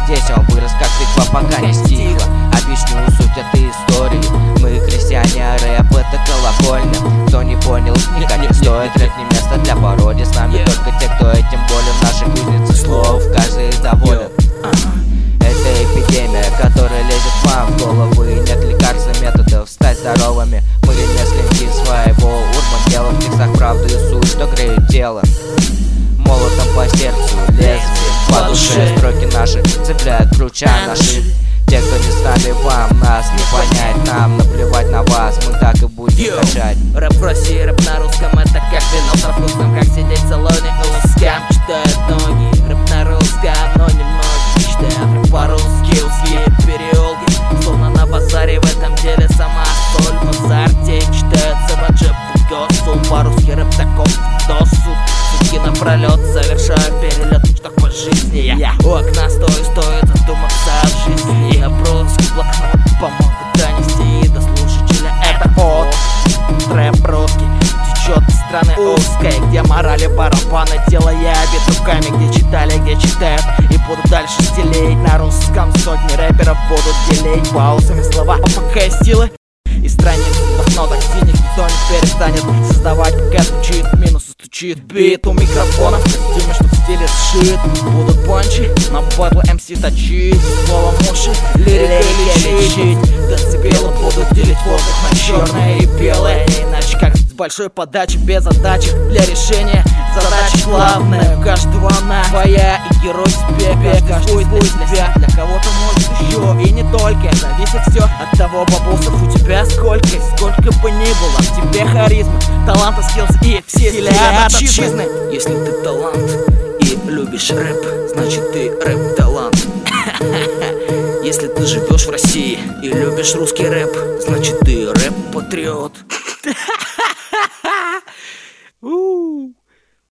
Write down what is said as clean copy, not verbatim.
здесь он вырос как тыква, пока не стихла. Объясню суть этой истории. Мы крестьяне, а рэп это колокольня. Кто не понял, никак не стоит. Рэп не место для пародии. С нами только те, кто этим болен. Наши кузницы слов, каждый доволен. Это эпидемия, которая лезет вам в голову. И нет лекарств и методов стать здоровыми. Мы ремесленники своего урбан дела. В текстах правды и суть, что греет тело. Молотом по сердцу, лезвием по душе. Строки наши цепляют круча наши. Те, кто не с нами, вам нас не понять. Нам наплевать на вас, мы так и будем качать. Рэп в России, рэп на русском, это как вино со вкусом, как сидеть в салоне узком. Читают ноги, рэп на русском, но немного читают рэп по-русски. Узкие переулки, словно на базаре. В этом деле сама соль в азарте. Читают Сабаджи, Госул, по-русски рэп таков досуг. Сутки напролет совершаю перелет в мечтах по жизни. Я у окна стоит задуматься о жизни. Наброски блокнот помогут донести до слушателя. Это рэп русский течет из страны узкой, где морали барабаны, тело я обид руками, где читали, где читают и будут дальше стелеять на русском. Сотни рэперов будут делить паузами слова, а пока есть силы и страниц в блокнотах синих никто не перестанет создавать, пока звучит минус и стучит бит у микрофона в костюме, что в стиле сшит. Будут пончи, на батл МС точить, словом уши лирикой лечить. Децибелы будут делить воздух на черное и белое, иначе как с большой подачи, без задачи для решения задачи главная. У каждого она своя и герой себе, каждый свой для себя. Для кого-то может еще и не только, зависит все от того, бабусов у тебя сколько. Сколько бы ни было в тебе харизмы, таланта, скиллс и все стили от отчизны. Если ты талант и любишь рэп, значит ты рэп-талант. Если ты живешь в России и любишь русский рэп, значит ты рэп-патриот.